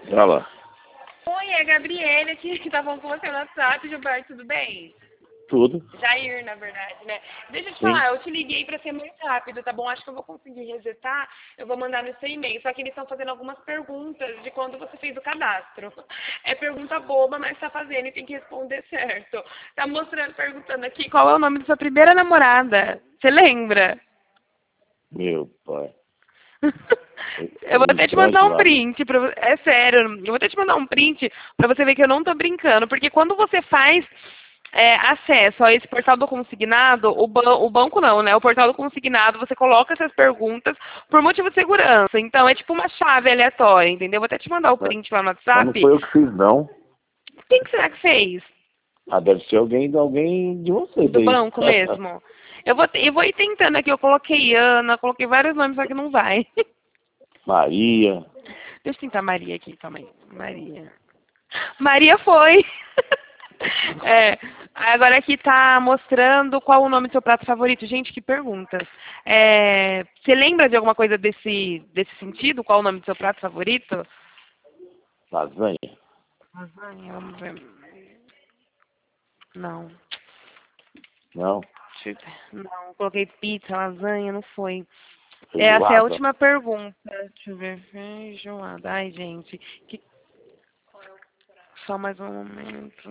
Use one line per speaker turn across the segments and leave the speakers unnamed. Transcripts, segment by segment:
Olha lá.
Oi, é a Gabriela aqui que tá falando com você no WhatsApp, Gilberto, tudo bem?
Tudo.
Jair, na verdade, né? Deixa eu te
Sim.
falar, eu te liguei pra ser mais rápido, tá bom? Acho que eu vou conseguir resetar, eu vou mandar no seu e-mail. Só que eles estão fazendo algumas perguntas de quando você fez o cadastro. É pergunta boba, mas tá fazendo e tem que responder certo. Tá mostrando, perguntando aqui qual é o nome da sua primeira namorada. Você lembra?
Meu pai.
Eu vou até te
Então,
mandar um
Joana.
print, é sério, eu vou até te mandar um print pra você ver que eu não tô brincando, porque quando você faz acesso a esse portal do consignado, o banco não, né? O portal do consignado, você coloca essas perguntas por motivo de segurança. Então é tipo uma chave aleatória, entendeu? Vou até te mandar o print lá no
Mas não
WhatsApp.
foi eu que fiz, não.
Quem que será que fez?
Ah, deve ser alguém de vocês
Do
aí.
banco mesmo? Eu vou ir tentando aqui, eu coloquei Ana, coloquei vários nomes, só que não vai.
Maria.
Deixa eu tentar Maria aqui também. Maria. Maria foi. É, agora aqui tá mostrando qual o nome do seu prato favorito. Gente, que perguntas. Você lembra de alguma coisa desse sentido? Qual o nome do seu prato favorito?
Lasanha.
Lasanha, vamos ver. Não.
Não.
Não, coloquei pizza, lasanha, não foi. Essa é a
Feijoada.
última pergunta. Deixa eu ver. Feijoada. Ai, gente. Só mais um momento.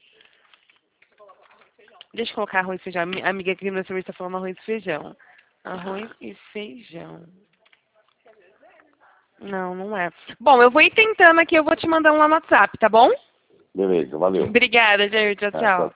Deixa eu colocar arroz e feijão. A amiga aqui no meu serviço tá falando arroz e feijão. Arroz e feijão. Não, não é. Bom, eu vou ir tentando aqui, eu vou te mandando lá no WhatsApp, tá bom?
Beleza, valeu.
Obrigada, Jair. Tchau,
Ah, tchau.
tchau.